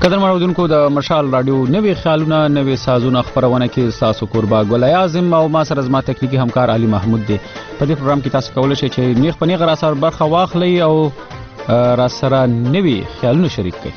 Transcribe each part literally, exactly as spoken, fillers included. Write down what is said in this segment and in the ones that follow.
قدر مړودونکو د مشال رادیو نوې خیالونه نوې سازونه خبرونه کې تاسو قربا ګل اعظم او ما سره زما تکنیکی همکار علي محمود دی. په دې پروګرام کې تاسو کولای شئ چې نیغ په نیغ را سره برخه واخلئ او را سره نوې خیالونه شریک کړئ.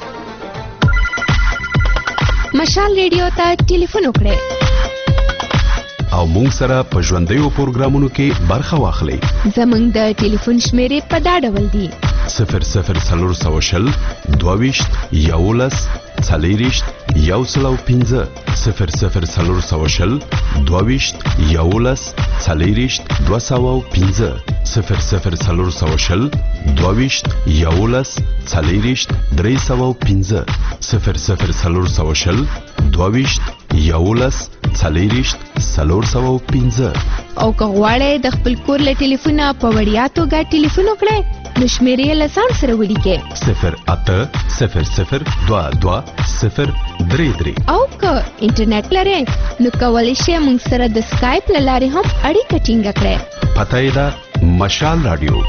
مشال ریډیو ته ټلیفون وکړئ او مونږ سره په ژوندیو پروګرامونو کې برخه واخلئ. زمونږ د ټلیفون شمیرې په دا ډول دي: صفر صفر څلور سوه شل دوه ویشت یولس څلېرویشت یو سل او پنځه صفر صفر څلور سوه شل دوه ویشت یولس څلېرویشت دوه سوه او پنځه صفر صفر څلور سوه شل دوه ویشت یولس څلېرویشت درې سوه او پنځه صفر صفر څلور سوه شل دوه ویشت یولس څلېرویشت څلور سوه او پنځه. او که غواړئ د خپل کور له ټلیفونه په وړیا توګه ټلیفون وکړئ نو شمیرې له ځان سره ولیکئ: صفر اته صفر صفر دوه دوه صفر درې درې. او که انټرنیټ لرئ نو کولی شئ موږ سره د سکایپ له لارې هم اړیکه ټینګه کړئ. پته یې ده مشال رادیو.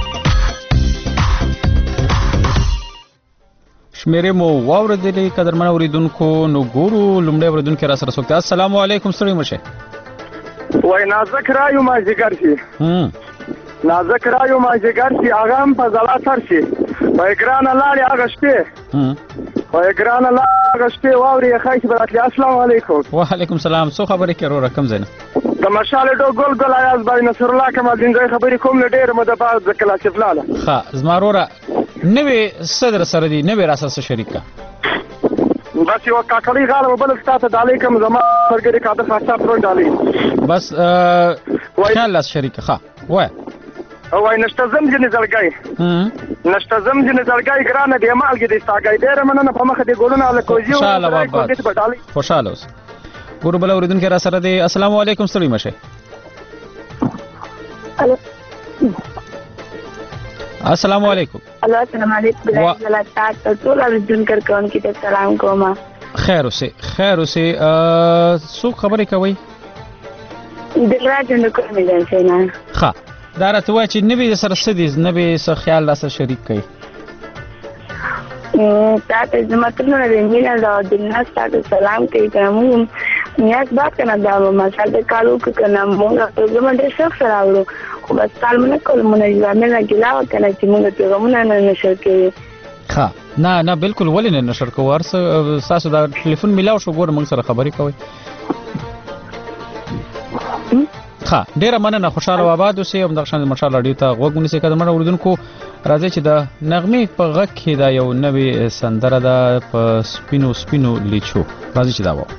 شمیرې مو واورېدلې قدرمن اورېدونکو. نو ګورو لومړی اورېدونکی را سره څوک دی. السلام علیکم، ستړي مه شئ. وای نازک رایو مازدیګر شي نازک رایو مازدیګر شي هغه هم په ځلا سر شي. وای ګرانه لاړې هغه شپې وای ګرانه لاړې هغه شپې واورې یې ښایي چې به راتلې. السلام علیکم. وعلیکم السلام. څو خبرې کوې وروره کوم ځای نه؟ د مشال ډو ګل ګل ایاز باندې نصرالله کمالدینزی خبرې کوم نه ډېره موده بعد د کلاشف لاله. ښه زما وروره نوې څه در سره دي؟ نوې را سره څه شریک که؟ بس یوه کاکړۍ غاړه به بله ستا ته ډالۍ کړم زما ملګري کاده خاصه پرون ډالۍ بس خیال لاس شریک ښه وایه. وای نشته زم ځینې زړګی نشته زم ځینې زړګی ګرانه دې مالګې دې ساګی ډېره مننه په مخه دې ګلونه هله کوزي خوشحاله بابا خوشحاله اوس. ګورو بل اورېدونکی را سره دی. السلام علیکم، ستړي مه شئ. السلام علیکم. السلام علیکم. ټول اورېدونکو کوونکي ته سلام کوم. خیر اوسئ خیر اوسئ. څوک خبرې کوئ؟ دلراج د کوم ایجنسۍ نه. ښه دا راته وایه چې نوې سره څه دي؟ نوې څه خیال را سره شریک کوي؟ تا ته زما ترونه د مینه د دلناز تا ته سلام کوي. که مونږ نیاز بات که نه دا مشال د کال وکړو که نه مونږ پروګرام ډېر سخت راوړو خو بس کال مو نه کولو مونږ ژامې نه ګیله وه که نه چې مونږ پیغامونه نه نشر کوي. ښه نه نه بالکل ولې نه نشر کوو. هر څه ستاسو دا ټلیفون میلاو شو ګوره موږ سره خبرې کوئ. ښه ډېره مننه. خوشحاله او آباد اوسئ. همدغه شان د مشال راډیو ته غوږ ونیسئ. قدرمن اورېدونکو راځئ چې د نغمې په غږ کې دا یو نوې سندره ده په سپینو سپینو لیچو. راځئ چې دا واورو.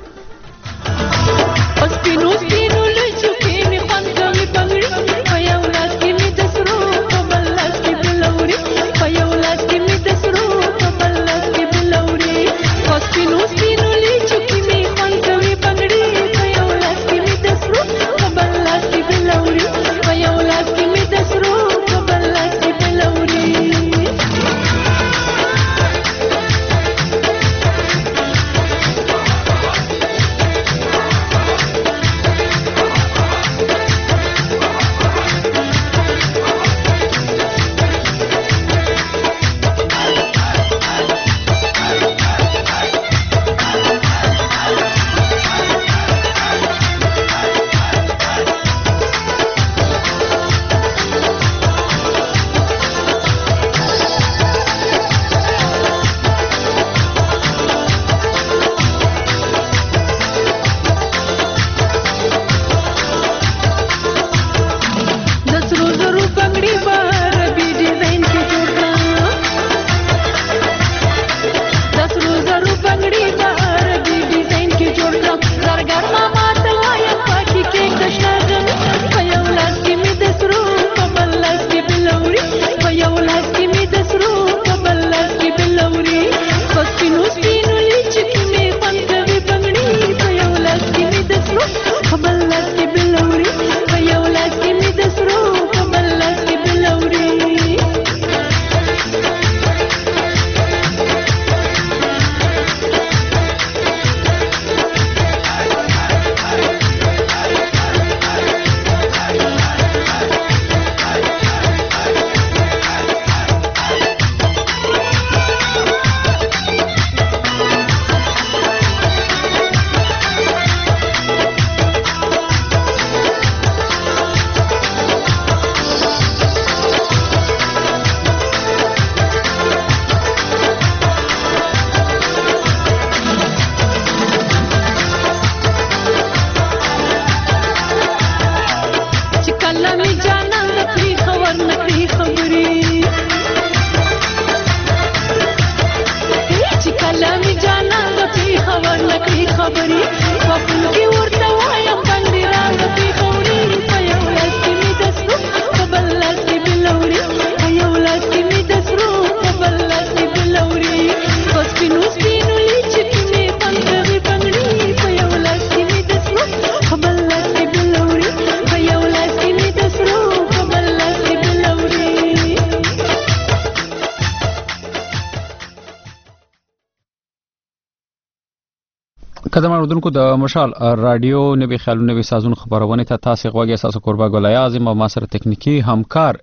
قدم اردوونکو د مشال رادیو نوي خیالونه نوي سازون خبرونه ته تاسو غوږی اساس قربا ګلای اعظم او ما سره تکنیکی همکار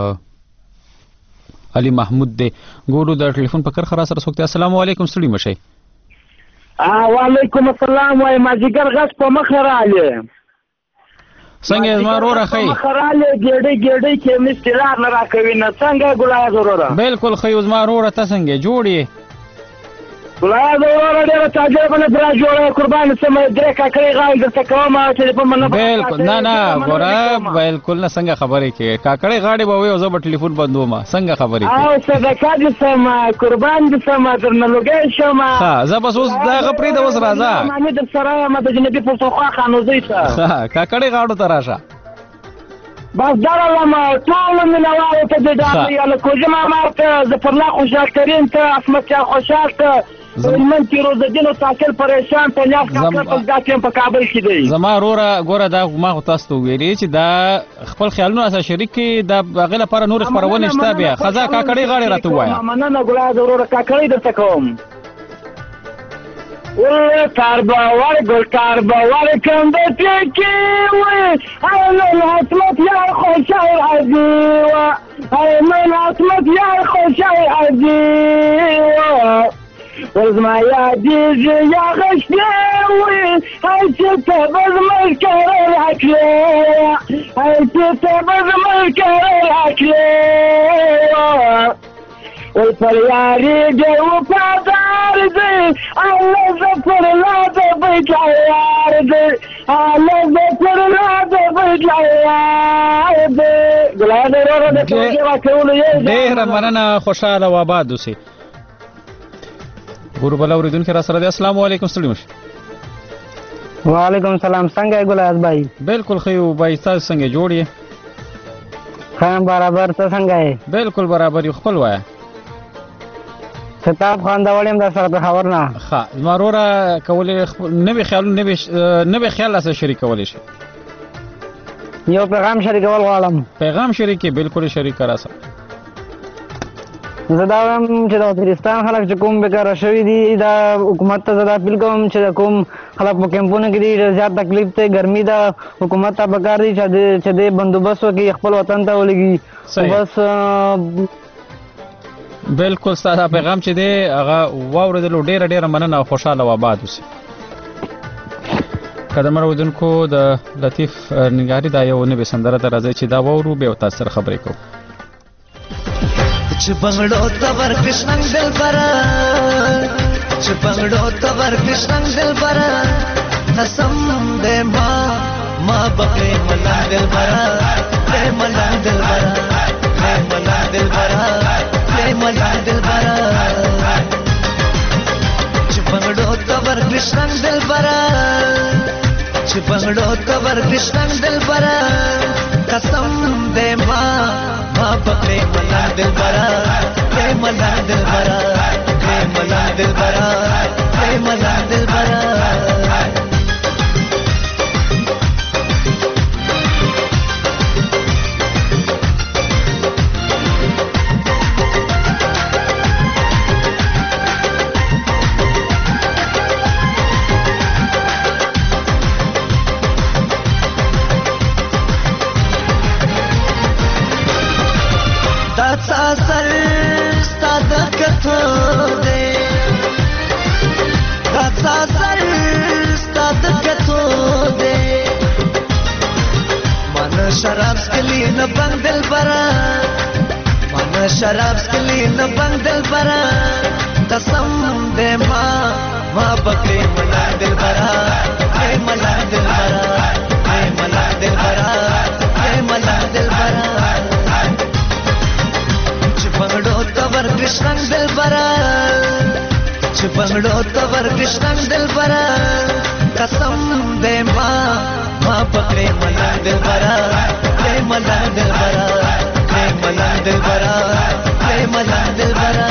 علي محمود دی. ګورو د ټلیفون په کرخه را سره سوکته. السلام علیکم ستړي مشي. وعلیکم السلام وای ما جګر غس په مخ رااله څنګه زما روره خی خراله ګډي ګډي کې مستلار نه راکوي نه څنګه ګلای ضروره بالکل خی زما روره ته څنګه جوړي ګلای ضروره ډیره تاجر باندې برا جوړه قربان سم درې کاکړي غاړي د تکوما چې په مننه بالکل نه نه ګوره بالکل نه څنګه خبرې کې کاکړي غاړي به وي او زه به ټلیفون بندوم څنګه خبرې کې او صدقه دې سم قربان دې سم درنه لګې شم ها زه بس اوس دا غپرې د اوس راځه ما دې سره ما د جنبي پښتونخوا خانوزي ته ها کاکړي غاړو ته راشه بس دارالله ټول مینوالو ته دې ډاډ یاله کوجما مارته زفرلا خوشحال کریم ته اسمت شاه خوشحال ته من فیروز الدین او تاکل پریشان ته نیاز کاکړ په ځکه په کابل کې دی. زما روره ګوره دا ما خو تاسو ته ویلي چې دا خپل خیالونه اساس شریک کې دا هغې لپاره نور خپرونه شته بیا ښځه کاکړۍ غاړې راته ووایه. مننه ګلای د وروره کاکړۍ درته کوم. ول کار باور ګل کار باور کوم د ټکی وي هاي من عصمت یا خوشای عزیوا هاي من عصمت یا خوشای عزیوا ورزما یادیز یا غشتوی هاي تتبز ملکر الاکلی هاي تتبز ملکر الاکلی والفرياري جو وفادار دي على زفر لا دبيت عيار دي على زفر لا دبيت عيار دي قلها دي رورا دي كوجي كولو يجي دير مننا خوشحاله و آباد اوسئ. ګورو بل اوریدونکي را سره دی. السلام علیکم ستړي مشه. وعلیکم السلام څنګه ګلایز بھائی؟ بالکل خیو بھائی تاسو څنګه جوړ یې؟ خام برابر ته څنګه یې؟ بالکل برابر یو. خپل وایه کتاب خواندوړم در سره په خبر نه ښه زما وروره کولی نوي خیالونه نوي خیال راسره شریکولی شي. یو پیغام شریکول غواړم. پیغام شریکې بالکل شریک را سره. زه دا وایم چې د وزیرستان خلک چې کوم بېکاره شوي دي دا حکومت ته زه دا اپیل کوم چې کوم خلک په کیمپونو کې دي ډېر زیات تکلیف دی ګرمي ده حکومت ته پکار دي چې دې بندوبست وکړي خپل وطن ته ولګي بس. بالکل ستا پیغام چې دی هغه واورېدلو ډېره ډېره مننه او خوشحاله و آباد اوسئ. قدم اورېدونکو د لطیف نګاري دا یو نوې سندره ته راځئ چې دا واورو بیا تاسو سره خبرې کوو. چې بنگړو ته ورکړې نن دلبره چې بنگړو ته ورکړې نن دلبره قسم دې ما ما بکړې ملنګ دلبره دې ملنګ دلبره دې ملنګ دلبره دې ملنګ دلبره چې بنگړو ته ورکړې نن دلبره چې بنگړو ته ورکړې نن دلبره قسم دې ما ما پکړې ملنګ دلبره دې ملنګ دلبره دې ملنګ دلبره دې ملنګ دلبره سر ستاد کتو دے دا سر ستاد کتو دے من شراب سکلی نہ بنگ دل برا من شراب سکلی نہ بنگ دل برا قسم دے ماں ماں بکری ملا دل برا اے ملا دل برا اے ملا دل برا اے ملا دل برا بنگړو ته ورکړې نن دلبره چې بنگړو ته ورکړې نن دلبره قسم دې ما ما پکړې ملنګ دلبره دې ملنګ دلبره دې ملنګ دلبره دې ملنګ دلبره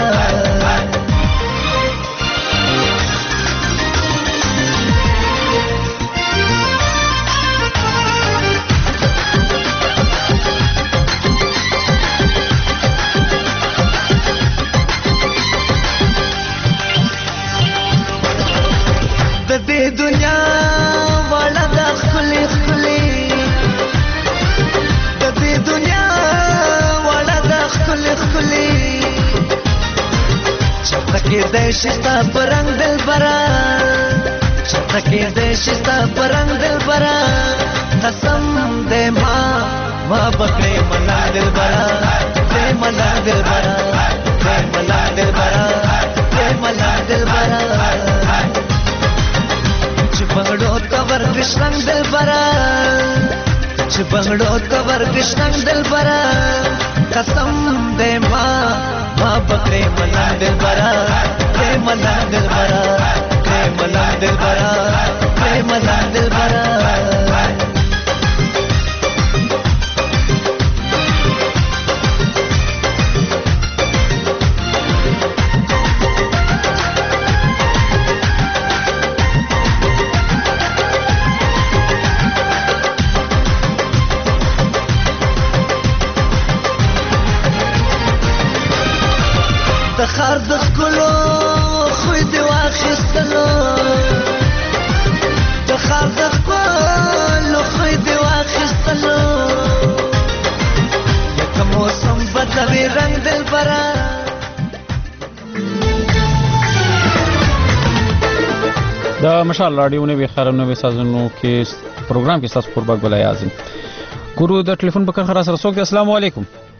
چتکی دیشتا پرنگ دل برا چتکی دیشتا پرنگ دل برا قسم دے ماں ماں بکڑے ملا دل برا دے ملا دل برا دے ملا دل برا دے ملا دل برا چپنگڑو کور کشنگ دل برا چپنگڑو کور کشنگ دل برا قسم دے ماں ماں بکڑے ملا دل برا دے ملا دل برا دے ملا دل برا دے ملا دل برا خار د خلو خوې دی واخستلو د خار د خلو خوې دی واخستلو یک موسم بدلوي رنگ دل برا د مشال رادیو نوې خبرونه به سازونو کې پروګرام کې تاسو قربان ګلای اعظم ګورو د ټلیفون په کار سره څوک السلام علیکم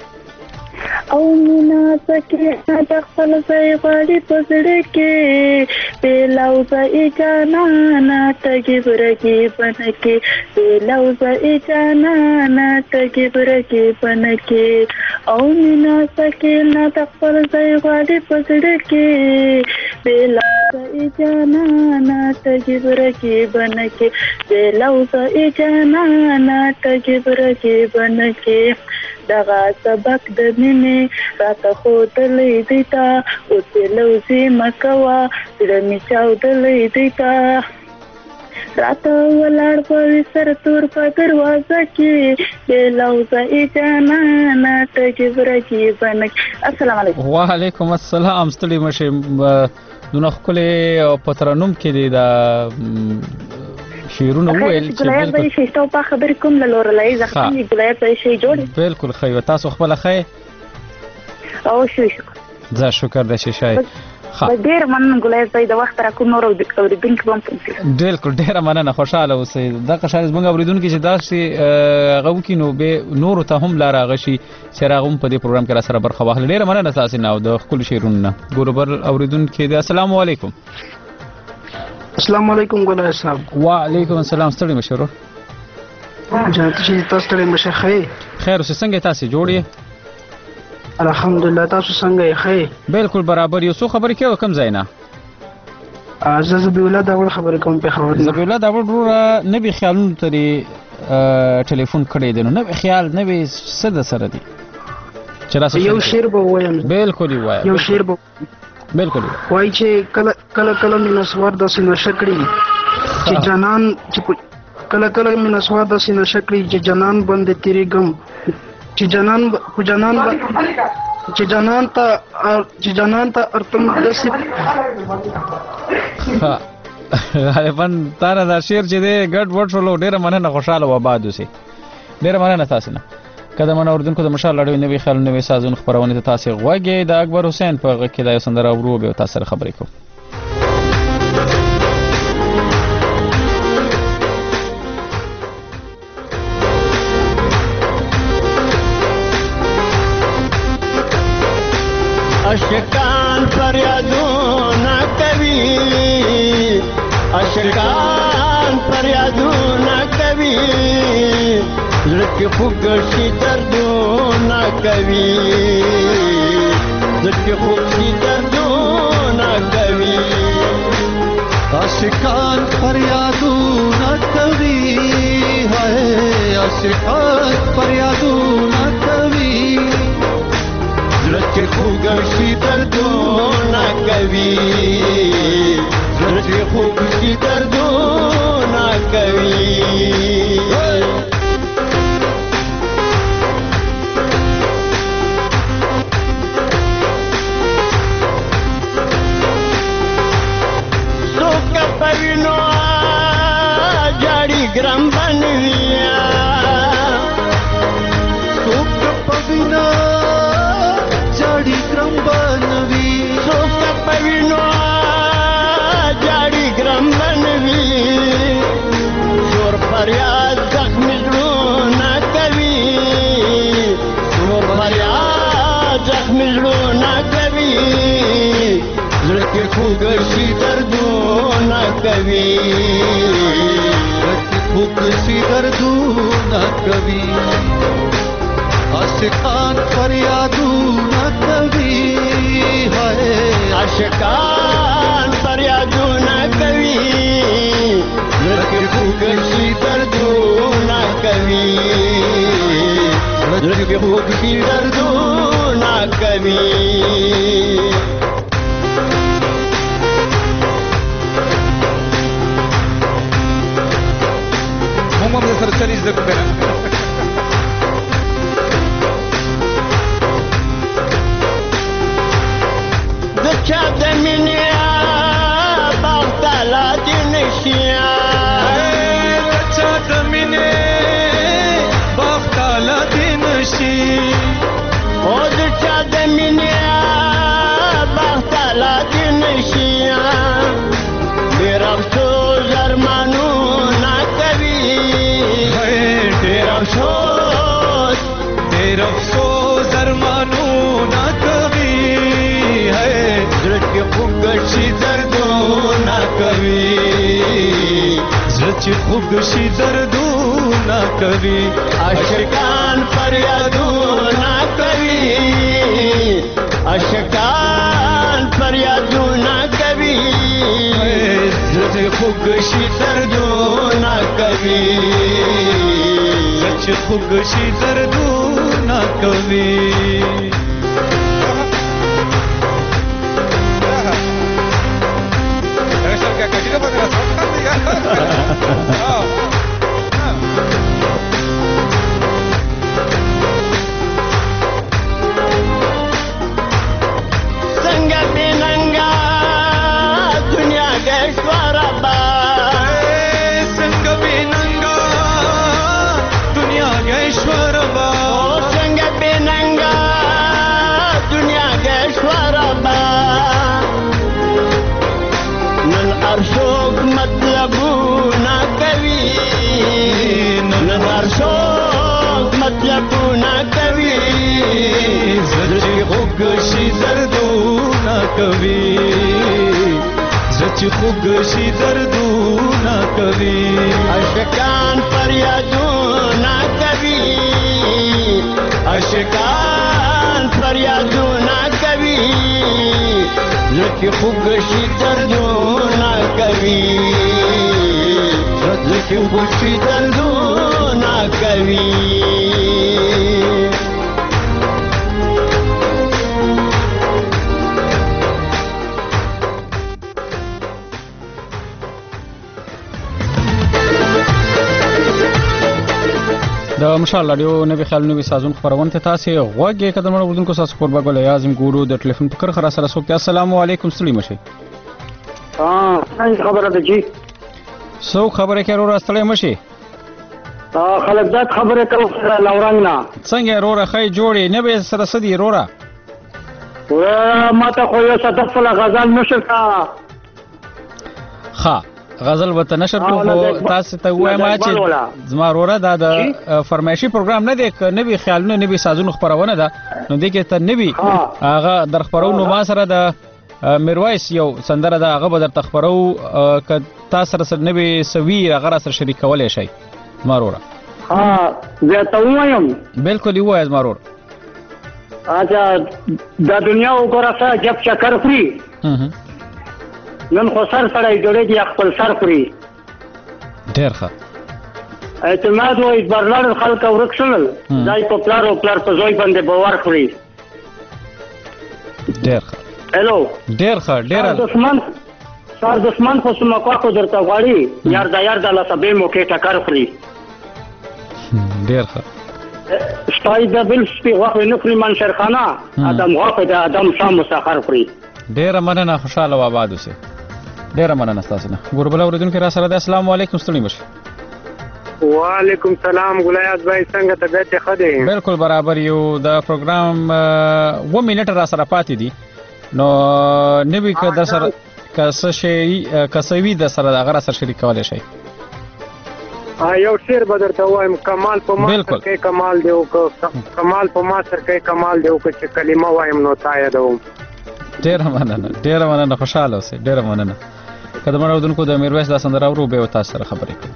او مینا سکه د خپل ځای غاړي پزړه کې پیلاو ځای جانا ناټګي برګي بنکه پیلاو ځای جانا ناټګي برګي بنکه او مینا سکه د خپل ځای غاړي پزړه کې پیلاو ځای جانا ناټګي برګي بنکه پیلاو ځای جانا ناټګي برګي بنکه دغه سبق د مینې راته ښودلی دی تا اوس یې لوزي مه کوه زړه مې چاودلی دی تا راته ولاړ به وي سر تور په دروازه کې بې لوزه ای جانانه ټګې برګې بنک. السلام علیکم. وعلیکم السلام. ستړي مه شئ. دونه ښکلې په ترنم کې دی دا شعرونه وویل چې ګلایات به شي ته په خبرې کوم له لورلای زخمي ګلایات به شي جوړ بالکل خو تاسو خپل خې او شو شکر زه شکر د شي شای ها ډیر مننه ګلایات به د وخت را کوم نور اوریدونکو هم بالکل ډیر مننه خوشاله اوسئ د قشار زمونږ اوریدونکو چې داسې غو کې نو به نور ته هم لار غشي چې راغوم په دې پروګرام کې را سره برخه واخلې ډیر مننه تاسو نه او د خپل شعرونه ګوربر اوریدونکو د السلام علیکم. السلام علیکم ګلای صاحب. وعلیکم السلام. ستړي مشرو جنت چې تاسو ستړي مشه خیر خیر اوس څنګه تاسو جوړ یې؟ الحمدلله. تاسو څنګه یې؟ خیر بالکل برابر یو. څو خبرې کوي کم ځای نه زه زبیولا داول خبرې کوم په خبر زبیولا داول ورو نه به خیالونه ترې ټلیفون کړی دی نو نه خیال نه به څه د سره دی چې راځي یو شعر به وایم. بالکل وایم. یو شعر به بالکل وای چې کله کله کله مې نسوار د سینه شکړي چې جنان چې کله کله مې نسوار د سینه شکړي چې جنان باندې تیری غم چې جنان کو جنان چې جنان ته چې جنان ته ارتم دسي غالبا تاره دا شعر چې دی ګډ وډ شولو ډیره مننه خوشاله و آباد اوسئ ډیره مننه تاسو نه قدمونه اوردونکو د مشال لړیو نوې خیال نوې سازونه خبرونه ته تاسو غوږی د اکبر حسین په غږ کې د یو سندره ورو به تاسو سره خبرې کوم. اشکان فریادونه کوي اشکان فریادونه کوي زړه کې خوږ شي دردونه کوي زړه کې خوږ شي دردونه کوي اشکان فریادونه کوي هاي اشکان فریادونه کوي زړه کې خوږ شي دردونه کوي زړه کې خوږ شي دردونه کوي ګرام بنویا څوک په وینا جاړي ګرام بنوي څوک پوینو جاړي ګرم بنوي شور فریاد زخمي زړونه کوي شور فریاد زخمي زړونه کوي زړه کې خوږ شي دردونه کوي زړه کې خوږ شي دردونه کوي عاشقان فریادونه کوي هاي عاشقان فریادونه کوي زړه کې خوږ شي دردونه کوي زړه کې خوږ شي دردونه کوي هم د سر چریز د کومه د چا د مینې باغ تالا دې نشي د چا د مینې باغ تالا دې نشي او د چا د مینې باغ تالا دې نشي ډېر افسوس ارمانونه کوي ډېر افسوس ډېر افسوس ارمانونه کوي زړه کې خوږ شي دردونه کوي زړه چې خوږ شي دردونه کوي عاشقان فریادونه کوي عاشقان فریادونه کوي زړه چې خوږ شي دردونه کوي زړه چې خوږ شي دردونه کوي څنګه بیننګا دنیا ګشواره با څنګه بیننګا دنیا ګشواره با څنګه بیننګا دنیا ګشواره با نن ارشوک مطلبونه کوي نن ارشوک مطلبونه کوي زړه چې خوږ شي دردونه کوي زړه چې خوږ شي دردونه کوي عاشقان فریادونه کوي عاشقان فریادونه کوي زړه کې خوږ شي دردونه کوي زړه کې خوږ شي دردونه کوي د مشال رادیو نوې خیال نوې سازون خبرونه ته تاسو غوږی کدمړو ودونکو تاسو قربا ګل اعظم ګورو د ټلیفون په کرخه سره سوک السلام علیکم ستړي مشه ها څنګه خبره ده جی سو خبره کې ورو راستړې مشه ها خلک ذات خبره کوي لورنګ نه څنګه ورو راخی جوړې نه به سره سدي ورو و ما ته خو یو صدف فل غزل نشر کا ها غزل وته نشر کو تاسو ته وایم چې زما وروره دا د فرمایشي پروګرام نه دی نوې خیالونه نوې سازونه خبرونه ده نو دې کې ته نوې هغه در خبرونو ما سره د میرویس یو سندره ده هغه به در تخبرو ک تاسو سره نوې سوي هغه سره شریک کولای شي زما وروره ها زه ته وایم بالکل یو از ما وروره اچھا دا دنیا وګوره جب چکر خوري نن خو سر سړی جوړې دی خپل سر خوري ډېر ښه اعتماد او اعتبار خلک ورکشل ځای په پلار او پلار په ځای باندې باور خوري ډېر ښه هلو ډېر ښه ډېر دښمن سر دښمن خو سم کو کو درته غواړي یار دا یار د لسبې موکې ټکر خوري ډېر ښه سپای د بل سپي غوښه نه خوري منشرخانه ادم غوښه د ادم سم مسخر خوري ډېر مننه خوشاله و آباد اوسئ ډېر مننه تاسو نه ګوربل اوریدونکو را سره د السلام علیکم ستړي مشه وعلیکم سلام ګلایات بھائی څنګه طبیعت ښه دی بالکل برابر یو د پروګرام و منټ را سره پاتې دي نو نوی که در سره کسه شي کسوي د سره د غره سره شریک کولای شي. یو شعر به درته وایم، کمال په ما سر کوي کمال دی او کمال په ما سر کوي کمال دی او چې کلمه وایم نو تا یادوم. ډېره مننه ډېره مننه خوشحاله اوسئ ډېره مننه. که د اورېدونکو د میرویس دا سندره اورو بیا تاسو سره خبرې کوو.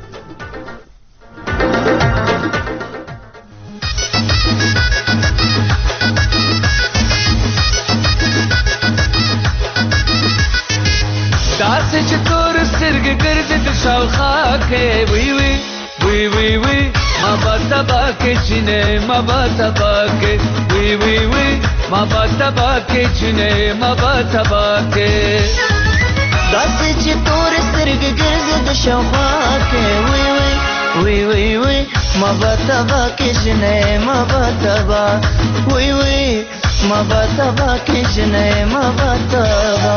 داسې چې تور سترګې ګرځي د شاوخوا کې وی وی وی وی وی ما به تبا کې چینې ما به تبا کې وی وی وی ما به تبا کې چینې ما به تبا کې داسې چې تور سترګې ګرځي د شاوخوا کې وی وی وی وی وی ما به تبا کې چینې ما به تبا وی وی ما به تبا کې چینې ما به تبا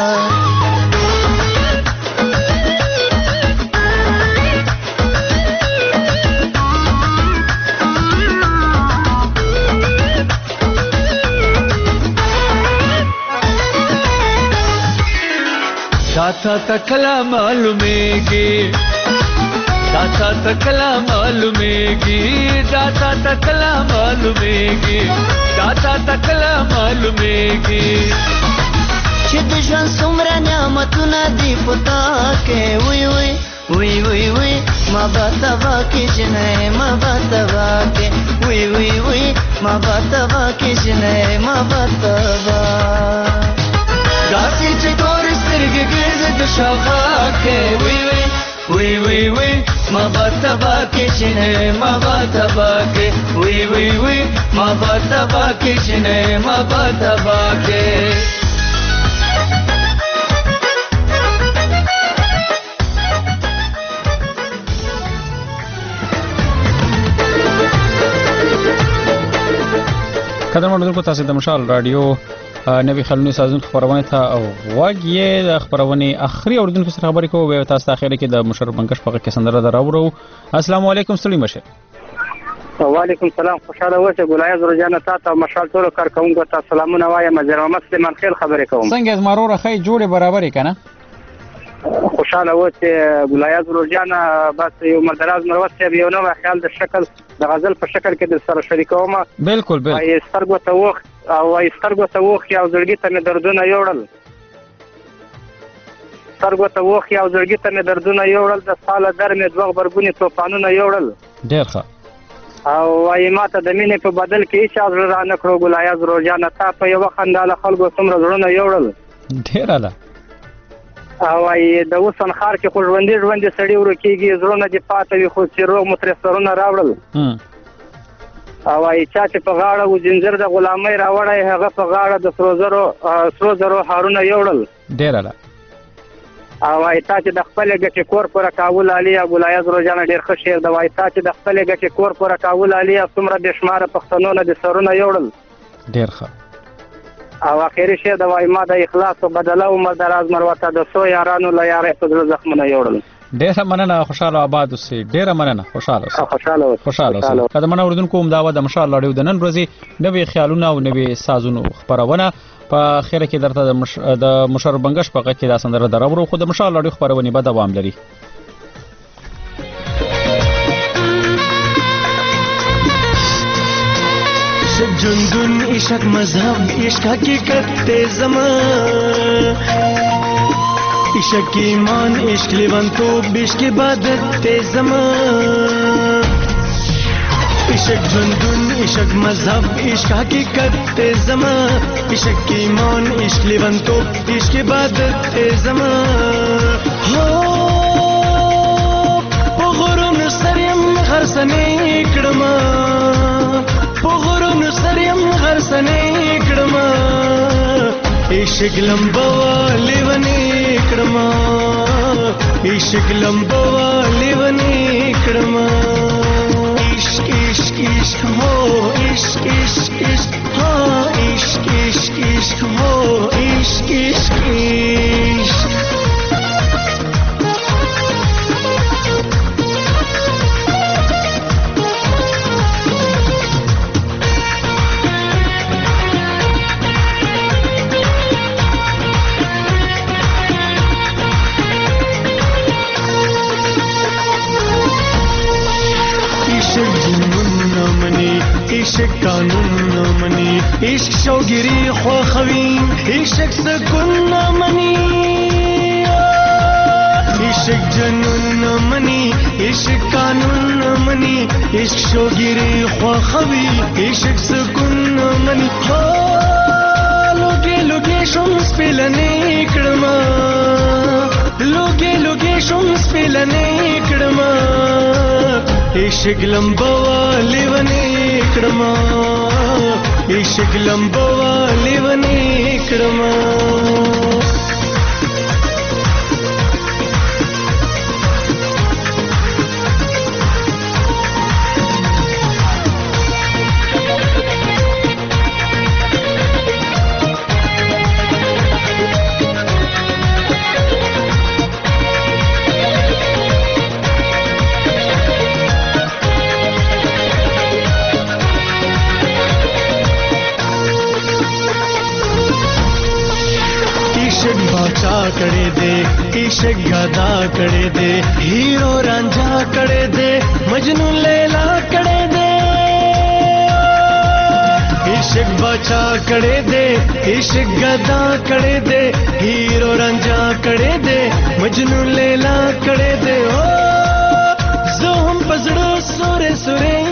تا تکلا معلومیږي تا تکلا معلومیږي تا تکلا معلومیږي تا تکلا معلومیږي چې د ژوند څومره نعمتونه دي پتا کې وی وی وی وی وی ما به تبا کې جنې ما به تبا کې وی وی وی ما به تبا کې جنې ما به تبا داسې چې تور سترګې ګرځي د شاوخوا کې وی وی وی وی وی ما به تبا کې چینې ما به تبا کې وی وی وی ما به تبا کې چینې ما به تبا کې قدرمن اورېدونکو تاسو د مشال رادیو نوی خلونی سازون خبرونه ته او واګي د خبرونه اخري اورېدونکو سره خبرې کوو به تاسو ته اخیره کې د مشرف بنکش په کې سندره دراوړو. السلام علیکم سلیم مشه. وعلیکم السلام خوشاله اوسه ګلایز روزانه تاسو مشال ټول کارکونکو ته سلامونه وایم. مزر محمد سلیمان خیل خبرې کوم. څنګه زمرو خې جوړه برابرې کنه خوشاله اوسه ګلایز روزانه بس یو مدراز مروت یو نو خیال د شکل د غزل په شکل کې د سره شریکوم. بالکل بالکل ای سترګو ته وخت او ای سترګو ته وخت او زړګي ته مې دردونه یوړل سترګو ته وخت او زړګي ته مې دردونه یوړل د ساله در مې دوه برګونی طوفانونه یوړل. ډېر ښه او ای ماته د مینې په بدل کې هیڅ اجر را نه کړو ګلایز روزانه تا په یو خنداله خلکو څومره زړونه یوړل. ډېر اله او ای د وسن خار کې خو ژوندې ژوندې سړی ورکیږي زړونه دې پاته وي خو چې روغ مترسرونه راوړل. او ای چا چې په غاړه و زنجیر د غلامۍ راوړی هغه په غاړه د سرو زرو سرو زرو هارونه یوړل. ډېر اله او ای تا چې د خپلې ګټې کور پوره کابل علي ګلایز روزانه ډېر ښه شعر د وای تا چې د خپلې ګټې کور پوره کابل علي څومره بې شماره پښتنو نه د سرونه یوړل. ډېر ښه او اخیری شعر د وای ما د اخلاص او بدله عمر دراز مروته د سو یارانو له یارې په زړه زخمونه یوړل. ډېره مننه خوشاله آباد اوسئ. ډېره مننه خوشاله اوسئ. خوشاله اوسئ. خوشاله اوسئ. قدرمن اورېدونکو همدا د مشال رادیو د نن ورځې نوې خیالونه او نوې سازونو خبرونه په اخره کې درته د مش... د مشرف بنگش په غږ کې دا سندره دراوړو خو د مشال رادیو خبرونه به دوام لري. جندون عشق مذهب عشق حقیقت تے زمان عشق ایمان عشق لیوان تو عشق عبادت تے زمان عشق جندون عشق مذهب عشق حقیقت تے زمان عشق ایمان عشق لیوان تو عشق عبادت تے زمان ہو پغرون سریم غرسنے کڑما پغرون سریم غرسنے کڑما عشق لمبوا لیونی کڑما عشق لمبوا لیونی کڑما عشق عشق عشق ہو عشق عشق عشق ہاں عشق عشق عشق ہو عشق عشق عشق عشق قانون منی عشق شوګری خوخوي عشق سکون منی عشق جنون منی عشق قانون منی عشق شوګری خوخوي عشق سکون منی لوګي لوګي شوم سپلنې کړما لوګي لوګي شوم سپلنې کړما عشق لمبوا لیونی کړما عشق لمبوا لیونی کړما कड़े दे इश्क गदा कड़े दे हीरो रांझा कड़े दे मजनू लैला कड़े दे इश्क बचा कड़े दे इश्क गदा कड़े दे हीरो रांझा कड़े दे मजनू लैला कड़े दे ओ जो हम पजड़ो सुरे सुरे